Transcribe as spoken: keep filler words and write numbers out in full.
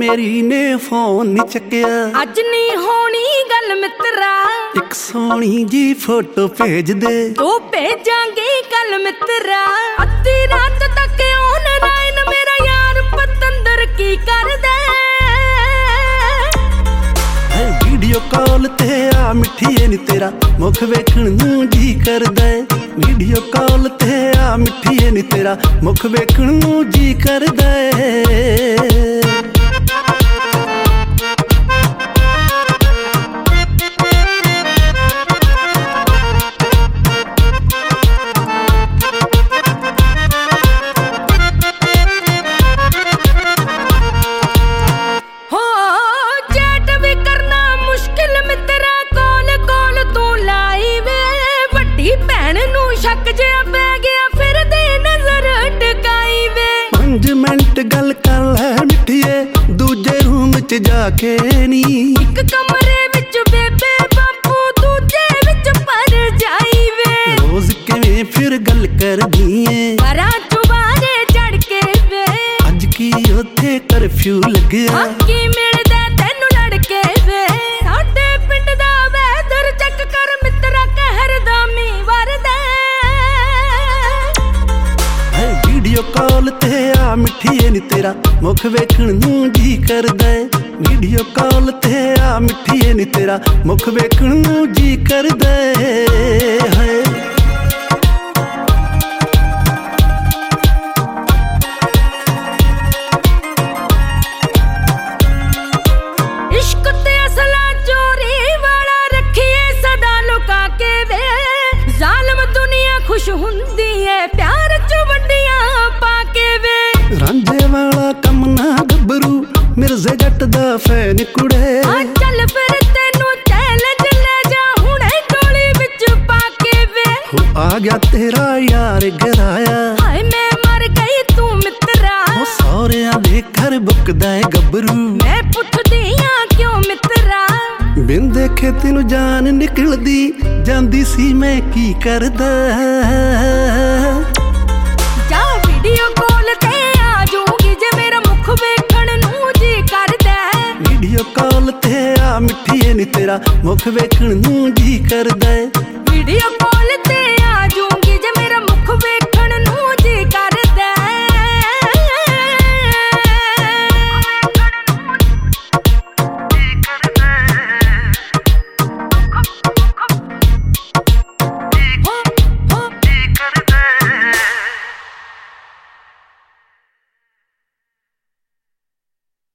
मेरी ने फोन नहीं चक्या, अज नहीं होनी गल मित्रा। एक सोनी जी फोटो भेज दे, तो भेजांगे कल मित्रा। अद्धी रात तक ऑनलाइन मेरा यार पतंदर की कर दे। वीडियो कॉल ते आ मिठिए नी तेरा मुख वेखण नूं जी करदा है। वीडियो कॉल ते आ मिठिए नी तेरा मुख वेखण नूं जी करदा है। गल कर ले मिठिए दूजे रूम च जाके नी, एक कमरे विच बेबे बापू दूजे विच पर जाई वे। रोज किवें फिर गल कर दीए परा चुबारे चढ़ के वे। अज की उत्थे कर्फ्यू लगया, की मिलदा तैनू लड़के वे। साडे पिंड दा वैदर चेक कर मित्रा कहर दा मीं वरदा। वीडियो कॉल ते आ मिठिए नी तेरा मुख वेखण नूं जी करदा है। वीडियो कॉल ते आ मिठिए नी तेरा मुख वेखण नूं जी करदा है। इश्क ते असला चोरी वाला रखिए सदा लुका के वे। जालिम दुनिया खुश हुंदी है प्यार च वड्डियां पाके वे। रांझे वाला कम ना गबरू मिर्जे जट दा फैन कुड़े। चल फिर तेनू चैलेंज ले जा हुणे टोली विच पाके वे। हो आ गया तेरा यार गराया, हाय मैं मर गई तू मित्रा। हो सौरियां दे घर बुकदा है गबरू। मैं पुछदी हां क्यों मित्रा, बिन देखे तेनू जान निकलदी जांदी सी मैं की करदा। जा वीडियो कॉल ते आ जूंगी जे मेरा मुख वेखण नूं जी करदा। वीडियो कॉल ते आ मिठिए नी तेरा मुख वेखण नूं जी करदा है। वीडियो